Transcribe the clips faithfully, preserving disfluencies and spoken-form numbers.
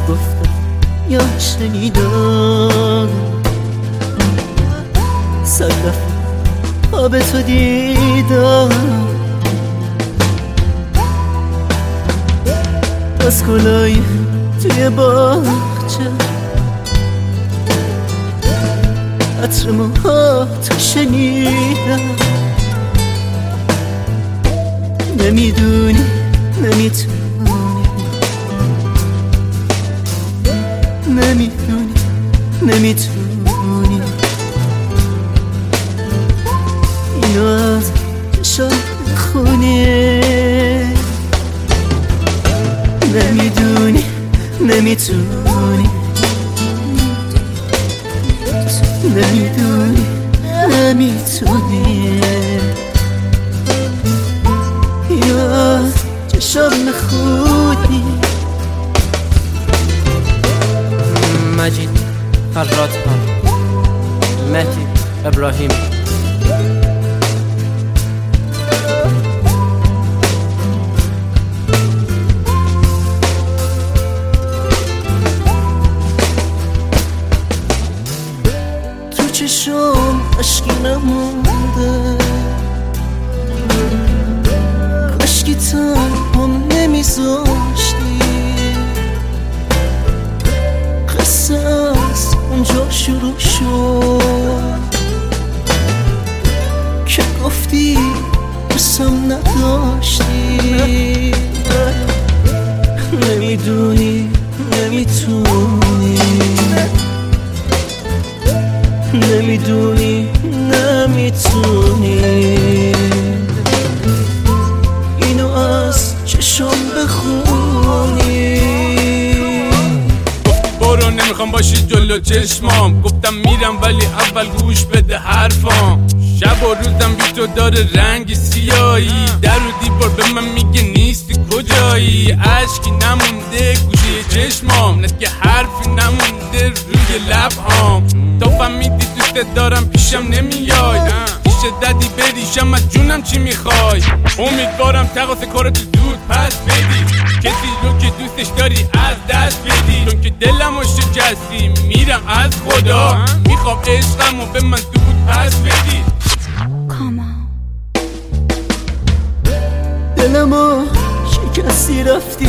گفتم یا شنیدم، صد دفعه خواب تو دیدم، از گلای توی باغچه عطر موهاتو شنیدم. نمیدونی نمیتونی، نمیدونی نمیتونی اینو از چشات بخونی. نمیدونی نمیتونی، نمیدونی نمیتونی یا چشم نخونی. مجید فراتخان، مهدی ابراهیم. تو چشم عشقی نمونده، کاشکی تنهام نمیذاشتی، قصه از اونجا شروع شد که گفتی دوستم نداشتی. نمیدونی نمیتونی، نمیدونی نمیتونی اینو از چشم بخونی. برو نمیخوام باشی جلو چشمام، گفتم میرم ولی اول گوش بده حرفام. شب و روزم بی تو داره رنگ سیایی، در و دیوار به من میگه نیستی کجایی. عشقی نمونده گوشه چشمام، نه که حرفی نمونده روی لبهام. تا فهمیدی دوست دارم پیشم نمیای، پیش ددی بریشم از جونم چی میخوای. امیدوارم تقاس کارتو زود پس بدی، کسی رو که دوستش داری از دست بدی. چون که دلمو شکستی میرم از خدا، میخوام عشقمو به من زود پس بدی. دلمو شکستی رفتی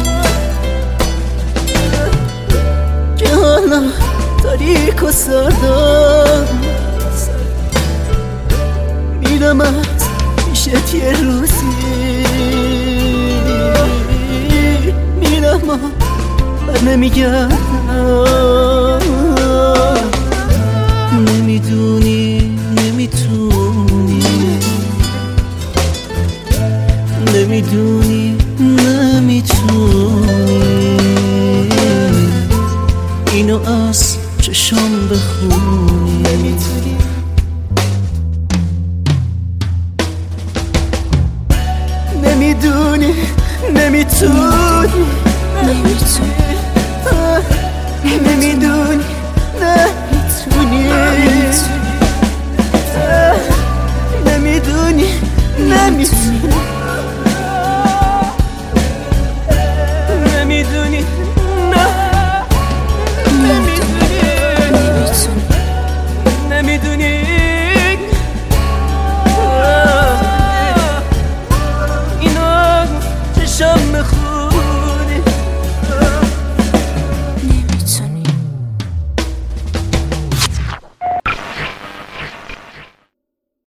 که حالا تاریک و سردم، میرم از پیشت یه روزی، میرم و بر نمیگردم. نمیدونی نمیتونی، نمیدونی نمیتونی اینو از چشم بخونی. نمیتونی نمیدونی نمیتونی نمیدونی نمیتونی نمیدونی نمیتونی